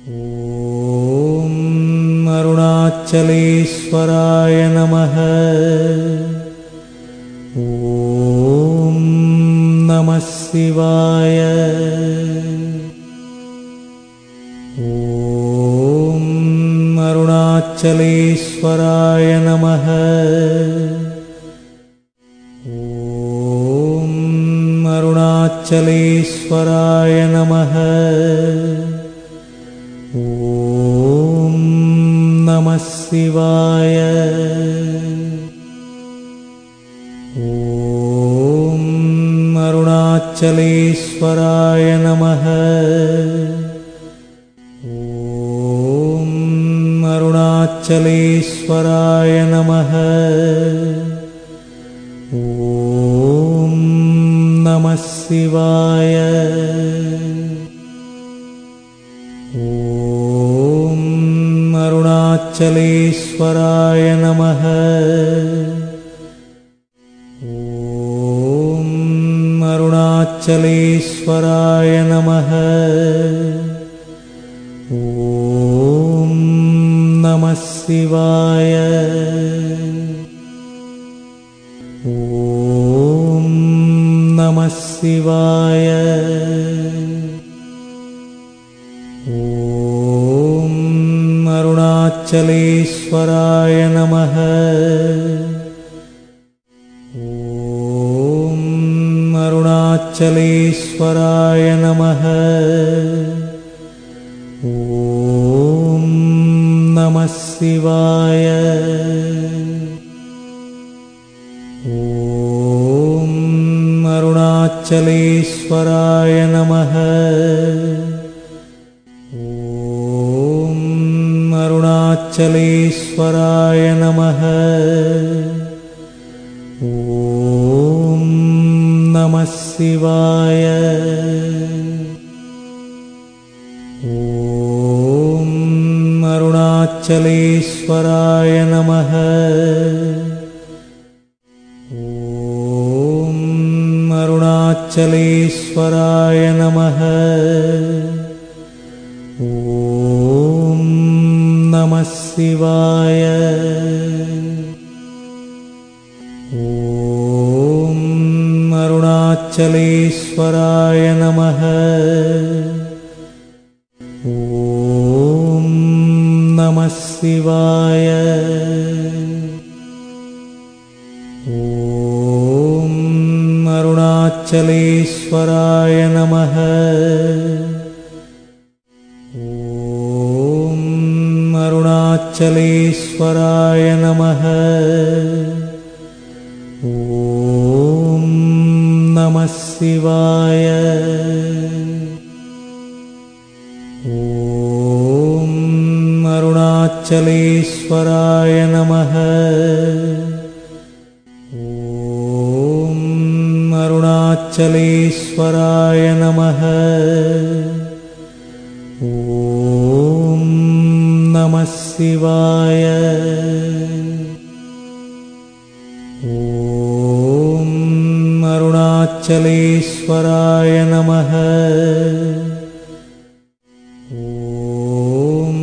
ॐ अरुणाचलेश्वराय नमः। ॐ नमः शिवाय। ॐ अरुणाचलेश्वराय नमः। ॐ अरुणाचलेश्वराय नमः। ॐ नमः शिवाय। ॐ अरुणाचलेश्वराय नमः। ॐ अरुणाचलेश्वराय नमः। ॐ नमः शिवाय। ॐ अरुणाचलेश्वराय नमः। ॐ अरुणाचलेश्वराय नमः। ॐ नमः शिवाय। ॐ नमः शिवाय। ॐ अरुणाचलेश्वराय नमः। ॐ अरुणाचलेश्वराय नमः। ॐ नमः शिवाय। ॐ अरुणाचलेश्वराय नमः। ॐ अरुणाचलेश्वराय नमः। ॐ नमः शिवाय। ॐ अरुणाचलेश्वराय नमः। ॐ अरुणाचलेश्वराय नमः। ॐ नमः शिवाय। ॐ अरुणाचलेश्वराय नमः। ॐ नमः शिवाय। ॐ अरुणाचलेश्वराय नमः। ॐ अरुणाचलेश्वराय नमः। ॐ नमः शिवाय। ॐ अरुणाचलेश्वराय नमः। ॐ अरुणाचलेश्वराय नमः। ॐ नमः शिवाय। ॐ अरुणाचलेश्वराय नमः। ॐ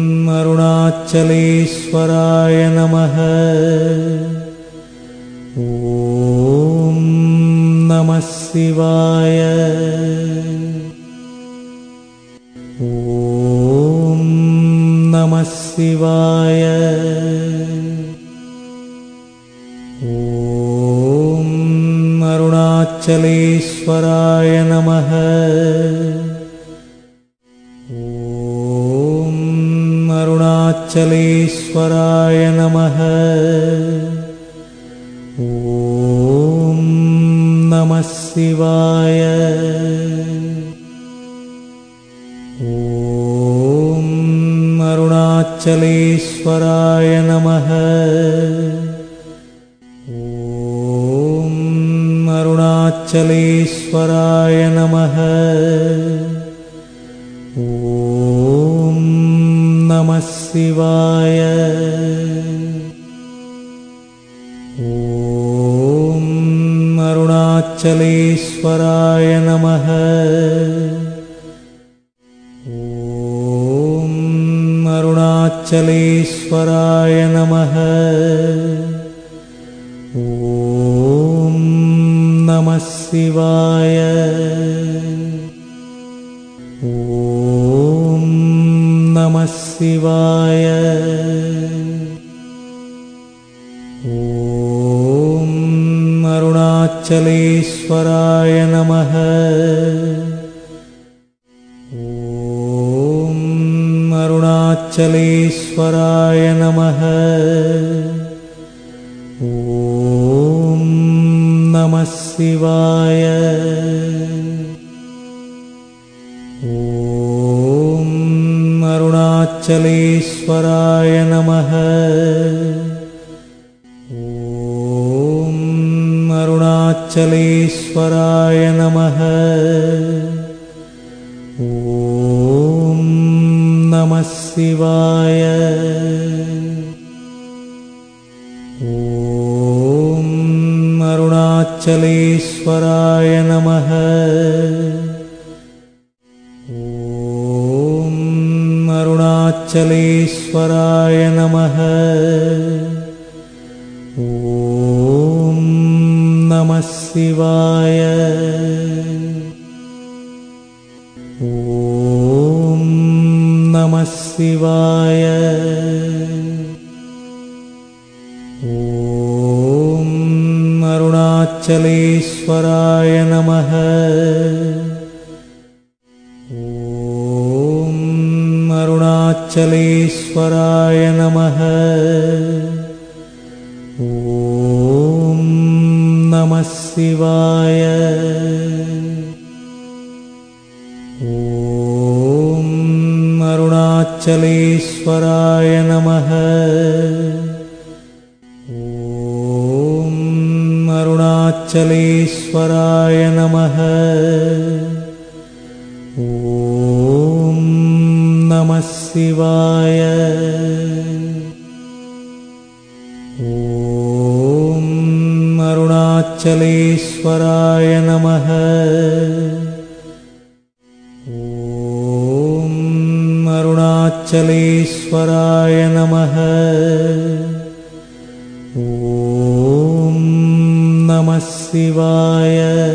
अरुणाचलेश्वराय नमः। ॐ नमः शिवाय। ॐ नमः शिवाय। ॐ अरुणाचलेश्वराय नमः। ॐ अरुणाचलेश्वराय नमः। ॐ नमः शिवाय। ॐ अरुणाचलेश्वराय नमः। ॐ अरुणाचलेश्वराय नमः। ॐ नमः शिवाय। ॐ अरुणाचलेश्वराय नमः। ॐ अरुणाचलेश्वराय नमः। ॐ नमः शिवाय। ॐ नमः शिवाय। ॐ अरुणाचलेश्वराय नमः। ॐ अरुणाचलेश्वराय नमः। ॐ नमः शिवाय। ॐ अरुणाचलेश्वराय नमः। ॐ अरुणाचलेश्वराय नमः। ॐ नमः शिवाय। ॐ अरुणाचलेश्वराय नमः। ॐ अरुणाचलेश्वराय नमः। ॐ नमः शिवाय। ॐ नमः शिवाय। ॐ अरुणाचलेश्वराय नमः। ॐ अरुणाचलेश्वराय नमः। ॐ नमः शिवाय। ॐ अरुणाचलेश्वराय नमः। ॐ अरुणाचलेश्वराय नमः। ॐ नमः शिवाय। ॐ अरुणाचलेश्वराय नमः। ॐ अरुणाचलेश्वराय नमः। ॐ नमः शिवाय।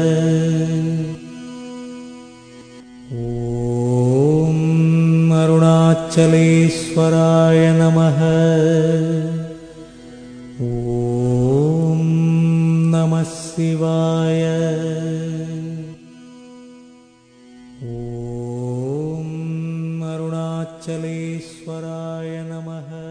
ॐ अरुणाचलेश्वराय नमः। ॐ नमः शिवाय। ॐ अरुणाचलेश्वराय नमः।